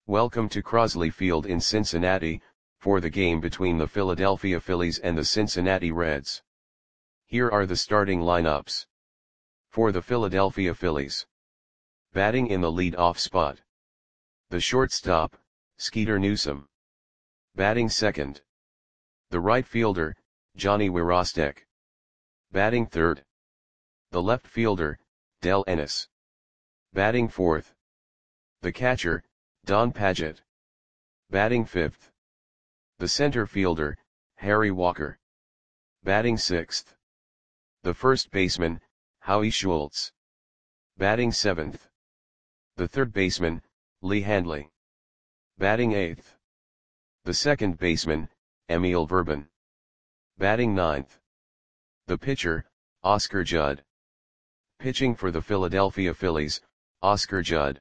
Welcome to Crosley Field in Cincinnati, for the game between the Philadelphia Phillies and the Cincinnati Reds. Here are the starting lineups. For the Philadelphia Phillies. Batting in the lead-off spot. The shortstop, Skeeter Newsom. Batting second. The right fielder, Johnny Wirostek. Batting third. The left fielder, Del Ennis. Batting fourth. The catcher, Don Padgett. Batting fifth. The center fielder, Harry Walker. Batting sixth. The first baseman, Howie Schultz. Batting seventh. The third baseman, Lee Handley. Batting eighth. The second baseman, Emil Verban. Batting ninth. The pitcher, Oscar Judd. Pitching for the Philadelphia Phillies, Oscar Judd.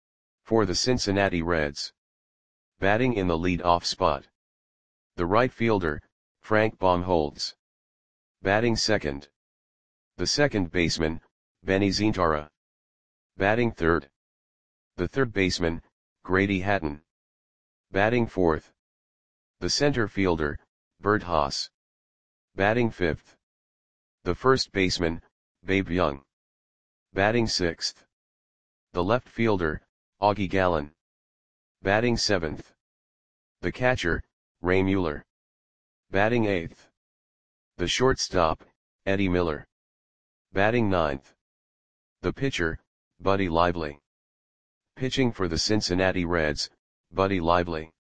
For the Cincinnati Reds. Batting in the lead-off spot. The right fielder, Frank Baumholtz. Batting second. The second baseman, Benny Zintara. Batting third. The third baseman, Grady Hatton. Batting fourth. The center fielder, Bert Haas. Batting fifth. The first baseman, Babe Young. Batting sixth. The left fielder, Augie Gallen. Batting seventh. The catcher, Ray Mueller. Batting eighth. The shortstop, Eddie Miller. Batting ninth. The pitcher, Buddy Lively. Pitching for the Cincinnati Reds, Buddy Lively.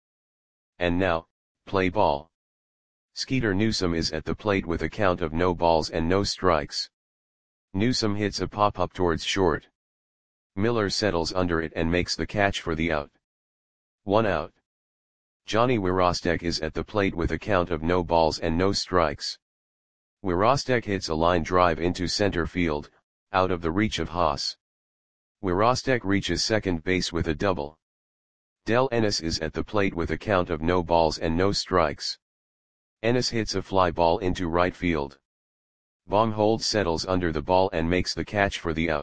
And now, play ball. Skeeter Newsom is at the plate with a count of no balls and no strikes. Newsom hits a pop-up towards short. Miller settles under it and makes the catch for the out. 1 out. Johnny Wirostek is at the plate with a count of no balls and no strikes. Wirostek hits a line drive into center field, out of the reach of Haas. Wirostek reaches second base with a double. Del Ennis is at the plate with a count of no balls and no strikes. Ennis hits a fly ball into right field. Baumholtz settles under the ball and makes the catch for the out.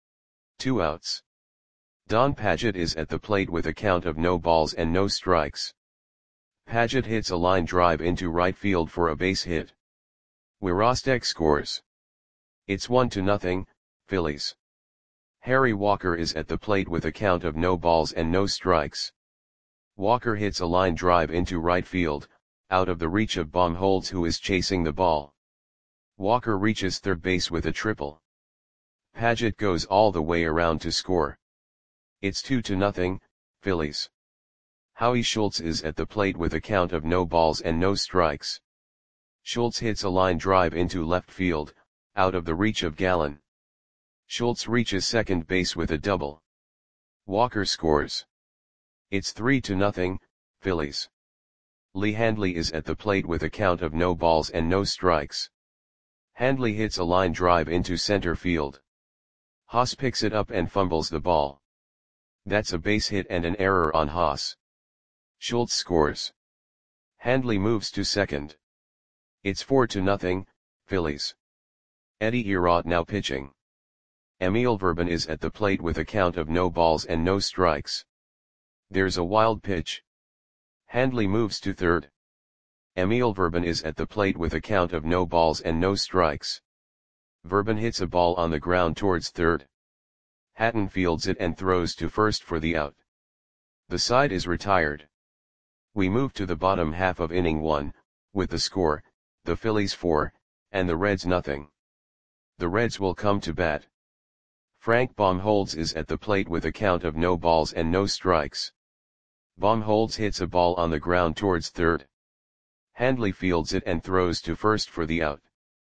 2 outs. Don Padgett is at the plate with a count of no balls and no strikes. Padgett hits a line drive into right field for a base hit. Wirostek scores. It's 1-0, Phillies. Harry Walker is at the plate with a count of no balls and no strikes. Walker hits a line drive into right field, out of the reach of Baumholtz, who is chasing the ball. Walker reaches third base with a triple. Padgett goes all the way around to score. It's 2-0, Phillies. Howie Schultz is at the plate with a count of no balls and no strikes. Schultz hits a line drive into left field, out of the reach of Gallen. Schultz reaches second base with a double. Walker scores. It's 3-0, Phillies. Lee Handley is at the plate with a count of no balls and no strikes. Handley hits a line drive into center field. Haas picks it up and fumbles the ball. That's a base hit and an error on Haas. Schultz scores. Handley moves to second. It's 4-0, Phillies. Eddie Erod now pitching. Emil Verban is at the plate with a count of no balls and no strikes. There's a wild pitch. Handley moves to third. Emil Verban is at the plate with a count of no balls and no strikes. Verban hits a ball on the ground towards third. Hatton fields it and throws to first for the out. The side is retired. We move to the bottom half of inning 1, with the score, the Phillies 4, and the Reds nothing. The Reds will come to bat. Frank Baumholtz is at the plate with a count of no balls and no strikes. Baumholtz hits a ball on the ground towards third. Handley fields it and throws to first for the out.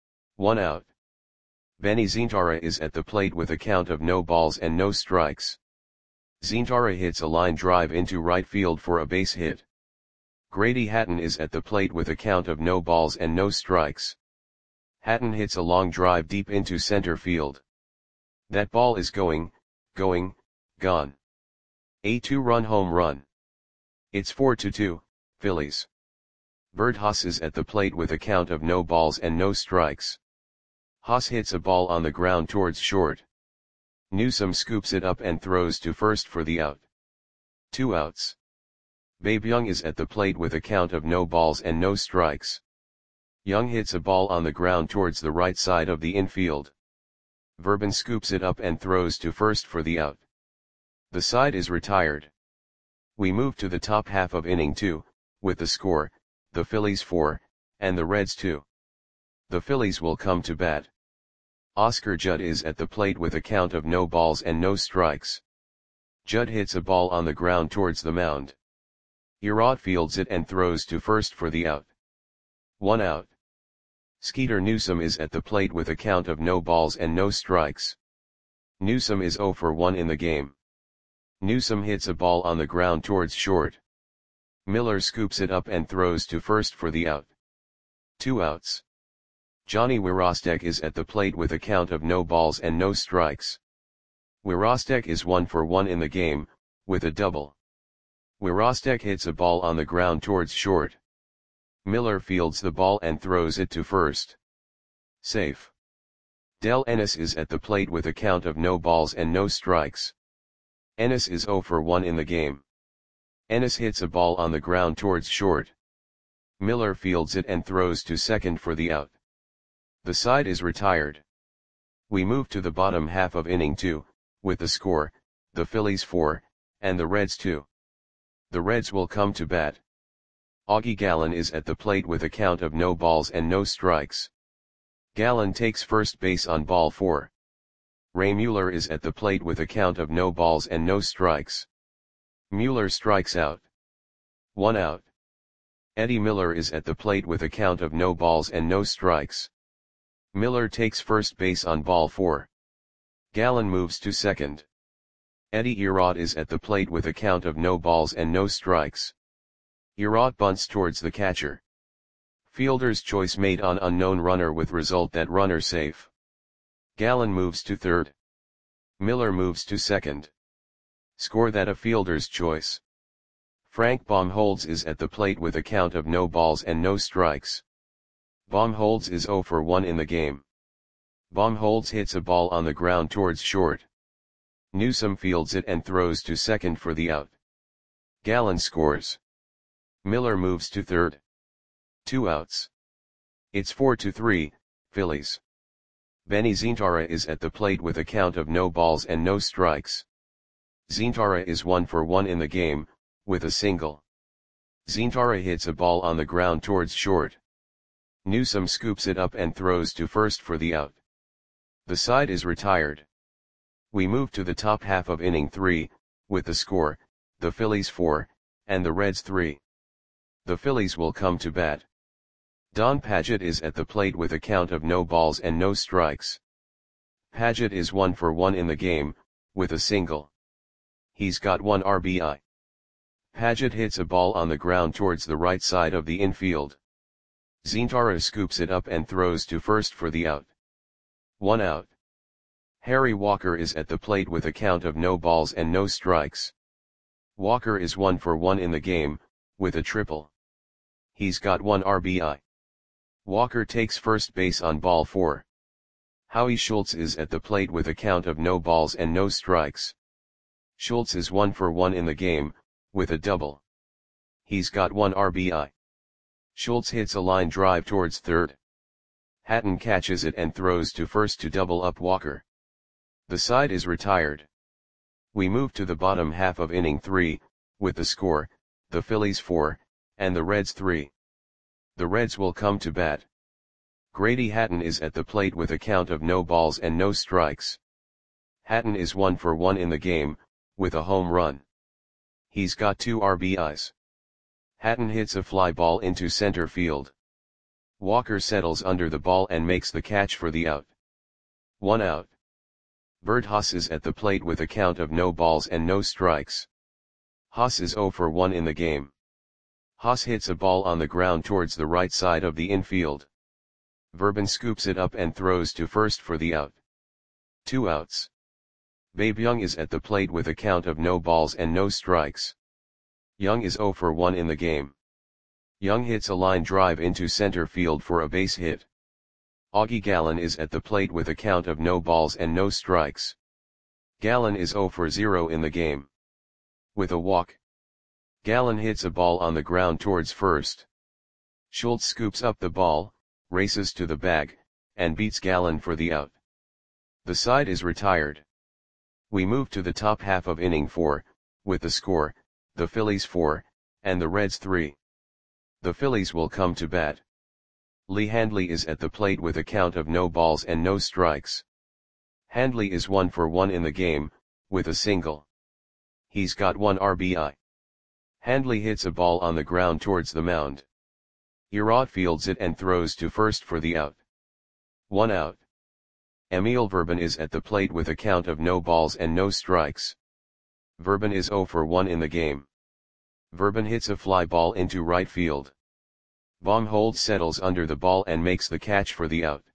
1 out. Benny Zintara is at the plate with a count of no balls and no strikes. Zintara hits a line drive into right field for a base hit. Grady Hatton is at the plate with a count of no balls and no strikes. Hatton hits a long drive deep into center field. That ball is gone. A 2-run home run. It's 4-2, Phillies. Bert Haas is at the plate with a count of no balls and no strikes. Haas hits a ball on the ground towards short. Newsom scoops it up and throws to first for the out. 2 outs. Babe Young is at the plate with a count of no balls and no strikes. Young hits a ball on the ground towards the right side of the infield. Verban scoops it up and throws to first for the out. The side is retired. We move to the top half of inning 2, with the score, the Phillies 4, and the Reds 2. The Phillies will come to bat. Oscar Judd is at the plate with a count of no balls and no strikes. Judd hits a ball on the ground towards the mound. Erod fields it and throws to first for the out. 1 out. Skeeter Newsome is at the plate with a count of no balls and no strikes. Newsome is 0 for 1 in the game. Newsome hits a ball on the ground towards short. Miller scoops it up and throws to first for the out. 2 outs. Johnny Wirostek is at the plate with a count of no balls and no strikes. Wirostek is 1 for 1 in the game, with a double. Wirostek hits a ball on the ground towards short. Miller fields the ball and throws it to first. Safe. Del Ennis is at the plate with a count of no balls and no strikes. Ennis is 0 for 1 in the game. Ennis hits a ball on the ground towards short. Miller fields it and throws to second for the out. The side is retired. We move to the bottom half of inning 2, with the score, the Phillies 4, and the Reds 2. The Reds will come to bat. Augie Gallen is at the plate with a count of no balls and no strikes. Gallen takes first base on ball 4. Ray Mueller is at the plate with a count of no balls and no strikes. Mueller strikes out. 1 out. Eddie Miller is at the plate with a count of no balls and no strikes. Miller takes first base on ball 4. Gallen moves to second. Eddie Erod is at the plate with a count of no balls and no strikes. Erod bunts towards the catcher. Fielder's choice made on unknown runner with result that runner safe. Gallen moves to third. Miller moves to second. Score that a fielder's choice. Frank Baumholtz is at the plate with a count of no balls and no strikes. Baumholtz is 0 for 1 in the game. Baumholtz hits a ball on the ground towards short. Newsome fields it and throws to second for the out. Gallen scores. Miller moves to third. 2 outs. It's 4-3, Phillies. Benny Zintara is at the plate with a count of no balls and no strikes. Zintara is 1 for 1 in the game, with a single. Zintara hits a ball on the ground towards short. Newsome scoops it up and throws to first for the out. The side is retired. We move to the top half of inning 3, with the score, the Phillies 4, and the Reds 3. The Phillies will come to bat. Don Padgett is at the plate with a count of no balls and no strikes. Padgett is 1 for 1 in the game, with a single. He's got 1 RBI. Padgett hits a ball on the ground towards the right side of the infield. Zintara scoops it up and throws to first for the out. 1 out. Harry Walker is at the plate with a count of no balls and no strikes. Walker is 1 for 1 in the game, with a triple. He's got 1 RBI. Walker takes first base on ball 4. Howie Schultz is at the plate with a count of no balls and no strikes. Schultz is 1 for 1 in the game, with a double. He's got 1 RBI. Schultz hits a line drive towards third. Hatton catches it and throws to first to double up Walker. The side is retired. We move to the bottom half of inning 3, with the score, the Phillies 4, and the Reds 3. The Reds will come to bat. Grady Hatton is at the plate with a count of no balls and no strikes. Hatton is 1 for 1 in the game, with a home run. He's got 2 RBIs. Hatton hits a fly ball into center field. Walker settles under the ball and makes the catch for the out. 1 out. Bert Haas is at the plate with a count of no balls and no strikes. Haas is 0 for 1 in the game. Haas hits a ball on the ground towards the right side of the infield. Verban scoops it up and throws to first for the out. 2 outs. Babe Young is at the plate with a count of no balls and no strikes. Young is 0 for 1 in the game. Young hits a line drive into center field for a base hit. Augie Gallen is at the plate with a count of no balls and no strikes. Gallen is 0 for 0 in the game. With a walk, Gallen hits a ball on the ground towards first. Schultz scoops up the ball, races to the bag, and beats Gallen for the out. The side is retired. We move to the top half of inning 4, with the score, the Phillies 4, and the Reds 3. The Phillies will come to bat. Lee Handley is at the plate with a count of no balls and no strikes. Handley is 1 for 1 in the game, with a single. He's got 1 RBI. Handley hits a ball on the ground towards the mound. Erod fields it and throws to first for the out. 1 out. Emil Verban is at the plate with a count of no balls and no strikes. Verban is 0 for 1 in the game. Verban hits a fly ball into right field. Baumholtz settles under the ball and makes the catch for the out.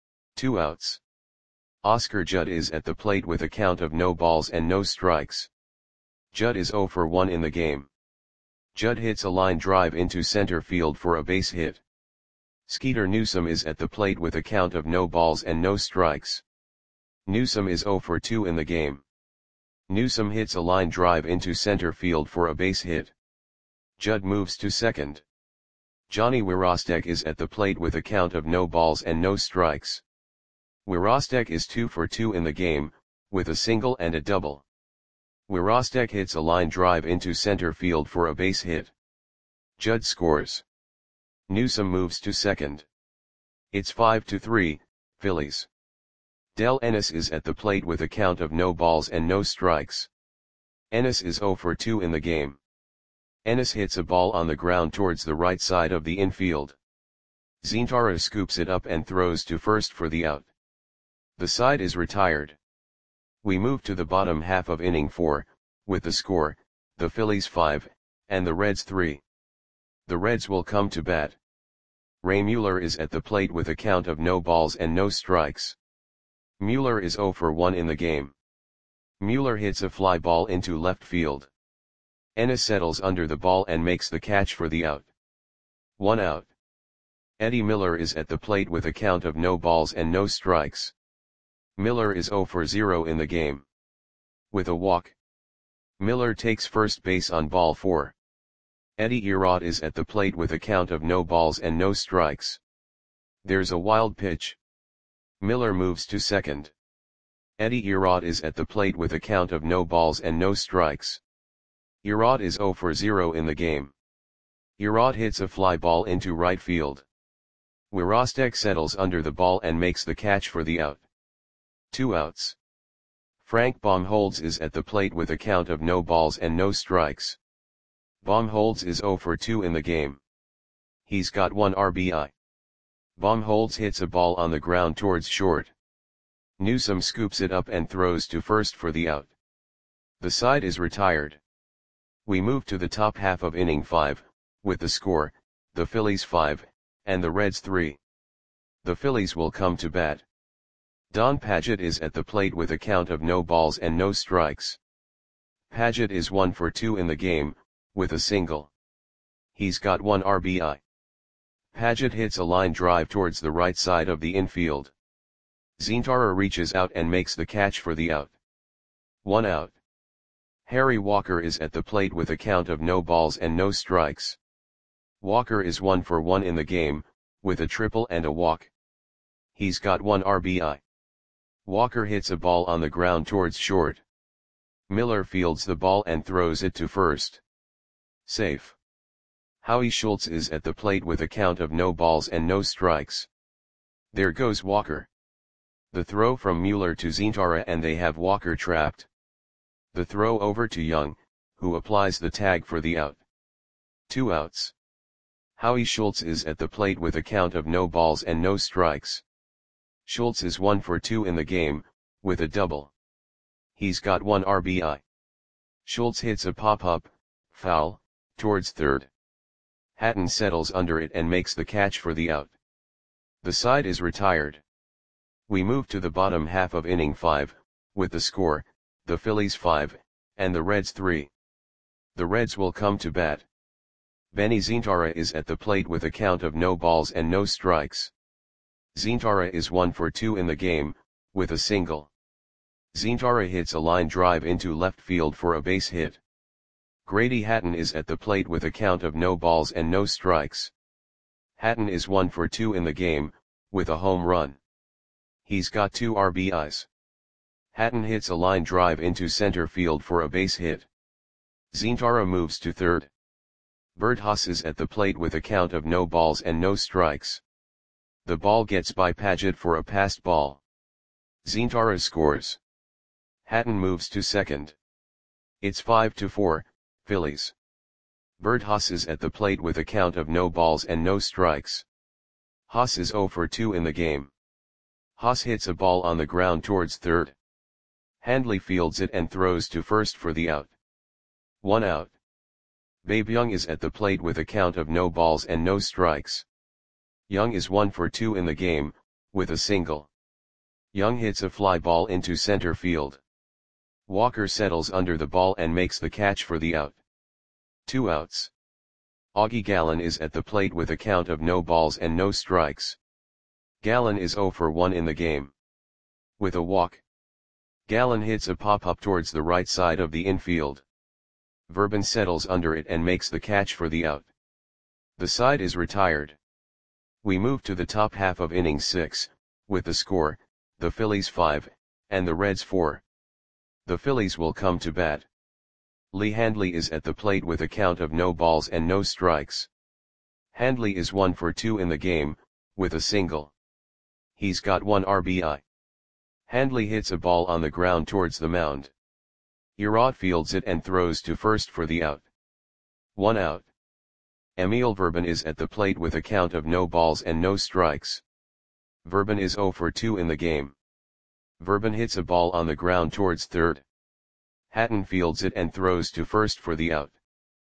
2 outs. Oscar Judd is at the plate with a count of no balls and no strikes. Judd is 0 for 1 in the game. Judd hits a line drive into center field for a base hit. Skeeter Newsome is at the plate with a count of no balls and no strikes. Newsome is 0 for 2 in the game. Newsome hits a line drive into center field for a base hit. Judd moves to second. Johnny Wirostek is at the plate with a count of no balls and no strikes. Wirostek is 2 for 2 in the game, with a single and a double. Wirostek hits a line drive into center field for a base hit. Judd scores. Newsome moves to second. It's 5-3, Phillies. Del Ennis is at the plate with a count of no balls and no strikes. Ennis is 0 for 2 in the game. Ennis hits a ball on the ground towards the right side of the infield. Zintara scoops it up and throws to first for the out. The side is retired. We move to the bottom half of inning 4, with the score, the Phillies 5, and the Reds 3. The Reds will come to bat. Ray Mueller is at the plate with a count of no balls and no strikes. Mueller is 0 for 1 in the game. Mueller hits a fly ball into left field. Ennis settles under the ball and makes the catch for the out. 1 out. Eddie Miller is at the plate with a count of no balls and no strikes. Miller is 0 for 0 in the game. With a walk, Miller takes first base on ball 4. Eddie Erod is at the plate with a count of no balls and no strikes. There's a wild pitch. Miller moves to second. Eddie Erod is at the plate with a count of no balls and no strikes. Erod is 0 for 0 in the game. Erod hits a fly ball into right field. Wirostek settles under the ball and makes the catch for the out. 2 outs. Frank Baumholtz is at the plate with a count of no balls and no strikes. Baumholtz is 0 for 2 in the game. He's got 1 RBI. Baumholtz hits a ball on the ground towards short. Newsome scoops it up and throws to first for the out. The side is retired. We move to the top half of inning 5, with the score, the Phillies 5, and the Reds 3. The Phillies will come to bat. Don Padgett is at the plate with a count of no balls and no strikes. Padgett is 1 for 2 in the game, with a single. He's got 1 RBI. Padgett hits a line drive towards the right side of the infield. Zintara reaches out and makes the catch for the out. 1 out. Harry Walker is at the plate with a count of no balls and no strikes. Walker is 1 for 1 in the game, with a triple and a walk. He's got 1 RBI. Walker hits a ball on the ground towards short. Miller fields the ball and throws it to first. Safe. Howie Schultz is at the plate with a count of no balls and no strikes. There goes Walker. The throw from Mueller to Zintara and they have Walker trapped. The throw over to Young, who applies the tag for the out. 2 outs. Howie Schultz is at the plate with a count of no balls and no strikes. Schultz is 1 for 2 in the game, with a double. He's got 1 RBI. Schultz hits a pop-up, foul, towards third. Hatton settles under it and makes the catch for the out. The side is retired. We move to the bottom half of inning 5, with the score, the Phillies 5, and the Reds 3. The Reds will come to bat. Benny Zintara is at the plate with a count of no balls and no strikes. Zintara is 1 for 2 in the game, with a single. Zintara hits a line drive into left field for a base hit. Grady Hatton is at the plate with a count of no balls and no strikes. Hatton is 1 for 2 in the game, with a home run. He's got 2 RBIs. Hatton hits a line drive into center field for a base hit. Zintara moves to third. Bert Haas is at the plate with a count of no balls and no strikes. The ball gets by Paget for a passed ball. Zintara scores. Hatton moves to second. It's 5-4, Phillies. Bert Haas is at the plate with a count of no balls and no strikes. Haas is 0 for 2 in the game. Haas hits a ball on the ground towards third. Handley fields it and throws to first for the out. 1 out. Babe Young is at the plate with a count of no balls and no strikes. Young is 1 for 2 in the game, with a single. Young hits a fly ball into center field. Walker settles under the ball and makes the catch for the out. 2 outs. Augie Gallen is at the plate with a count of no balls and no strikes. Gallen is 0 for 1 in the game. With a walk. Gallen hits a pop-up towards the right side of the infield. Verban settles under it and makes the catch for the out. The side is retired. We move to the top half of inning 6, with the score, the Phillies 5, and the Reds 4. The Phillies will come to bat. Lee Handley is at the plate with a count of no balls and no strikes. Handley is 1 for 2 in the game, with a single. He's got 1 RBI. Handley hits a ball on the ground towards the mound. Erod fields it and throws to first for the out. 1 out. Emil Verban is at the plate with a count of no balls and no strikes. Verban is 0 for 2 in the game. Verban hits a ball on the ground towards third. Hatton fields it and throws to first for the out.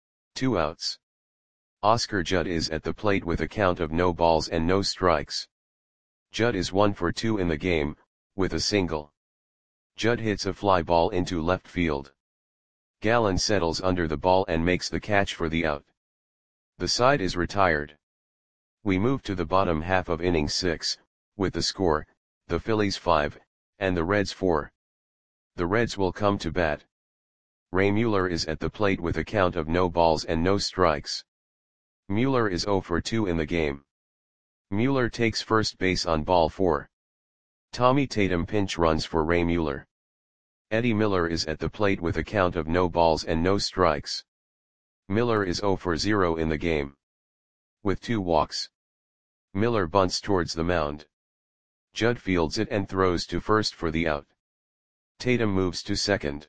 2 outs. Oscar Judd is at the plate with a count of no balls and no strikes. Judd is 1 for 2 in the game, with a single. Judd hits a fly ball into left field. Gallen settles under the ball and makes the catch for the out. The side is retired. We move to the bottom half of inning 6, with the score, the Phillies 5, and the Reds 4. The Reds will come to bat. Ray Mueller is at the plate with a count of no balls and no strikes. Mueller is 0 for 2 in the game. Mueller takes first base on ball 4. Tommy Tatum pinch runs for Ray Mueller. Eddie Miller is at the plate with a count of no balls and no strikes. Miller is 0 for 0 in the game. With 2 walks. Miller bunts towards the mound. Judd fields it and throws to first for the out. Tatum moves to second.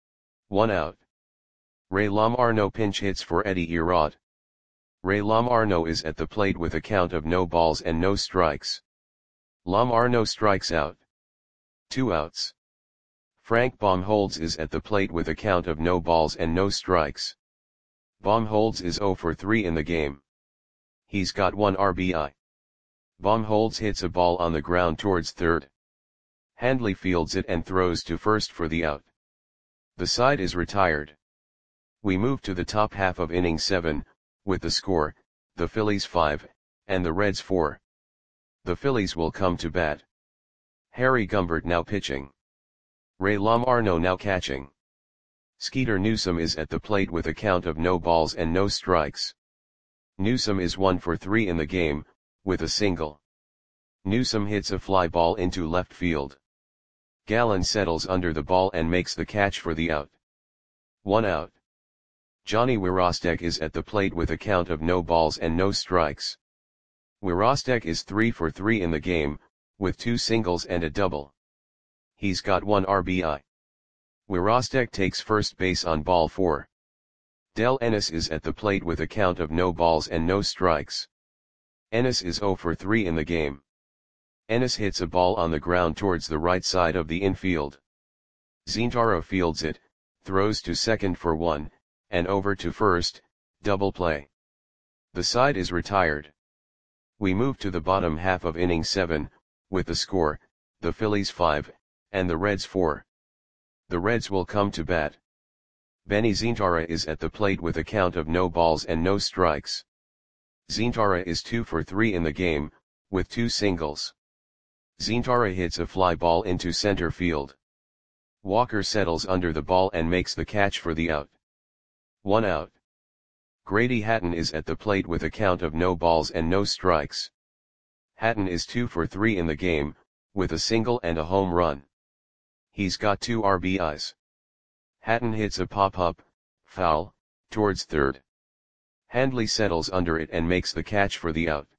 1 out. Ray Lomarno pinch hits for Eddie Erod. Ray Lomarno is at the plate with a count of no balls and no strikes. Lomarno strikes out. 2 outs. Frank Baumholtz is at the plate with a count of no balls and no strikes. Baumholtz is 0 for 3 in the game. He's got 1 RBI. Baumholtz hits a ball on the ground towards third. Handley fields it and throws to first for the out. The side is retired. We move to the top half of inning 7, with the score, the Phillies 5, and the Reds 4. The Phillies will come to bat. Harry Gumbert now pitching. Ray Lomarno now catching. Skeeter Newsom is at the plate with a count of no balls and no strikes. Newsom is 1 for 3 in the game, with a single. Newsom hits a fly ball into left field. Gallen settles under the ball and makes the catch for the out. 1 out. Johnny Wirostek is at the plate with a count of no balls and no strikes. Wirostek is 3 for 3 in the game, with 2 singles and a double. He's got 1 RBI. Wirostek takes first base on ball 4. Del Ennis is at the plate with a count of no balls and no strikes. Ennis is 0 for 3 in the game. Ennis hits a ball on the ground towards the right side of the infield. Zintara fields it, throws to second for 1, and over to first, double play. The side is retired. We move to the bottom half of inning 7, with the score, the Phillies 5, and the Reds 4. The Reds will come to bat. Benny Zintara is at the plate with a count of no balls and no strikes. Zintara is 2 for 3 in the game, with 2 singles. Zintara hits a fly ball into center field. Walker settles under the ball and makes the catch for the out. 1 out. Grady Hatton is at the plate with a count of no balls and no strikes. Hatton is 2 for 3 in the game, with a single and a home run. He's got 2 RBIs. Hatton hits a pop-up, foul, towards third. Handley settles under it and makes the catch for the out.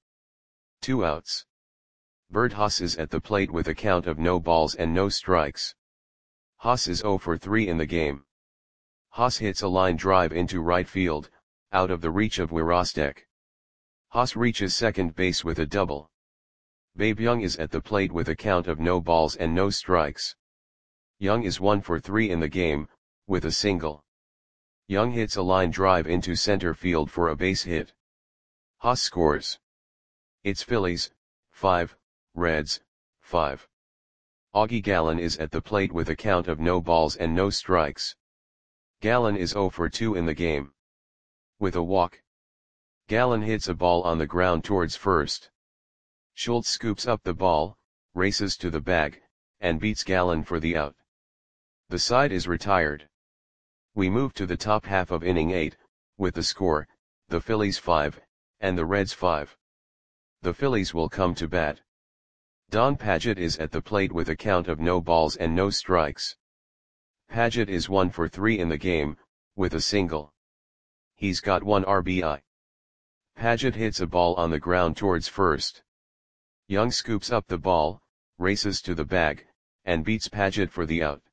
2 outs. Bert Haas is at the plate with a count of no balls and no strikes. Haas is 0 for 3 in the game. Haas hits a line drive into right field, out of the reach of Wirostek. Haas reaches second base with a double. Babe Young is at the plate with a count of no balls and no strikes. Young is 1 for 3 in the game, with a single. Young hits a line drive into center field for a base hit. Haas scores. It's Phillies, 5, Reds, 5. Augie Gallen is at the plate with a count of no balls and no strikes. Gallen is 0 for 2 in the game. With a walk. Gallen hits a ball on the ground towards first. Schultz scoops up the ball, races to the bag, and beats Gallen for the out. The side is retired. We move to the top half of inning 8, with the score, the Phillies 5, and the Reds 5. The Phillies will come to bat. Don Padgett is at the plate with a count of no balls and no strikes. Padgett is 1 for 3 in the game, with a single. He's got 1 RBI. Padgett hits a ball on the ground towards first. Young scoops up the ball, races to the bag, and beats Padgett for the out.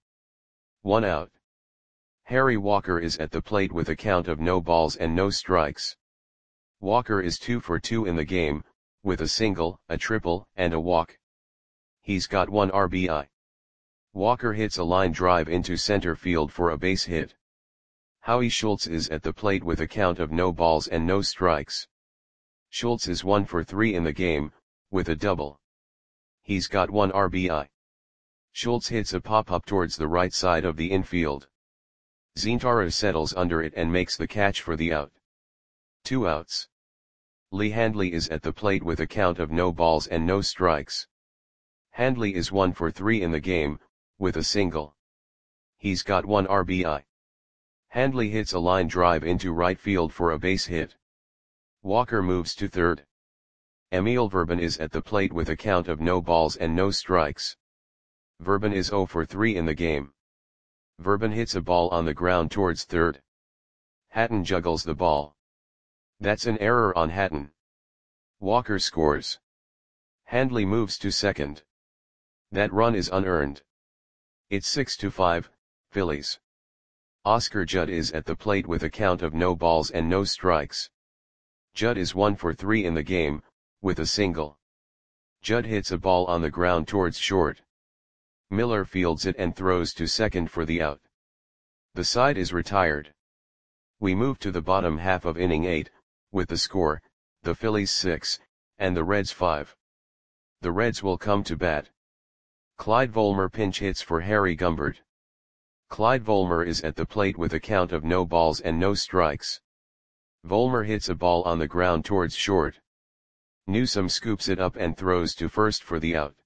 1 out. Harry Walker is at the plate with a count of no balls and no strikes. Walker is 2 for 2 in the game, with a single, a triple, and a walk. He's got 1 RBI. Walker hits a line drive into center field for a base hit. Howie Schultz is at the plate with a count of no balls and no strikes. Schultz is 1 for 3 in the game, with a double. He's got 1 RBI. Schultz hits a pop-up towards the right side of the infield. Zintara settles under it and makes the catch for the out. 2 outs. Lee Handley is at the plate with a count of no balls and no strikes. Handley is 1 for 3 in the game, with a single. He's got 1 RBI. Handley hits a line drive into right field for a base hit. Walker moves to third. Emil Verban is at the plate with a count of no balls and no strikes. Verban is 0 for 3 in the game. Verban hits a ball on the ground towards third. Hatton juggles the ball. That's an error on Hatton. Walker scores. Handley moves to second. That run is unearned. It's 6-5, Phillies. Oscar Judd is at the plate with a count of no balls and no strikes. Judd is 1 for 3 in the game, with a single. Judd hits a ball on the ground towards short. Miller fields it and throws to second for the out. The side is retired. We move to the bottom half of inning 8, with the score, the Phillies 6, and the Reds 5. The Reds will come to bat. Clyde Volmer pinch hits for Harry Gumbert. Clyde Volmer is at the plate with a count of no balls and no strikes. Volmer hits a ball on the ground towards short. Newsome scoops it up and throws to first for the out.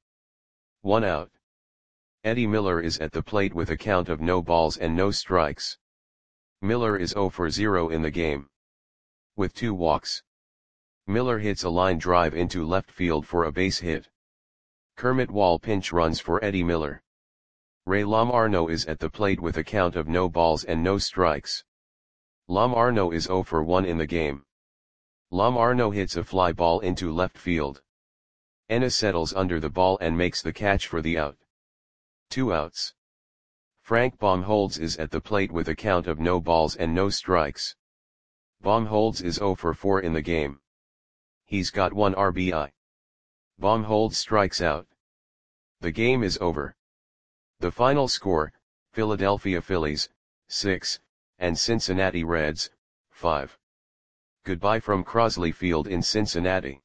1 out. Eddie Miller is at the plate with a count of no balls and no strikes. Miller is 0 for 0 in the game. With 2 walks. Miller hits a line drive into left field for a base hit. Kermit Wall pinch runs for Eddie Miller. Ray Lamarno is at the plate with a count of no balls and no strikes. Lamarno is 0 for 1 in the game. Lamarno hits a fly ball into left field. Ennis settles under the ball and makes the catch for the out. 2 outs. Frank Baumholtz is at the plate with a count of no balls and no strikes. Baumholtz is 0 for 4 in the game. He's got 1 RBI. Baumholtz strikes out. The game is over. The final score, Philadelphia Phillies, 6, and Cincinnati Reds, 5. Goodbye from Crosley Field in Cincinnati.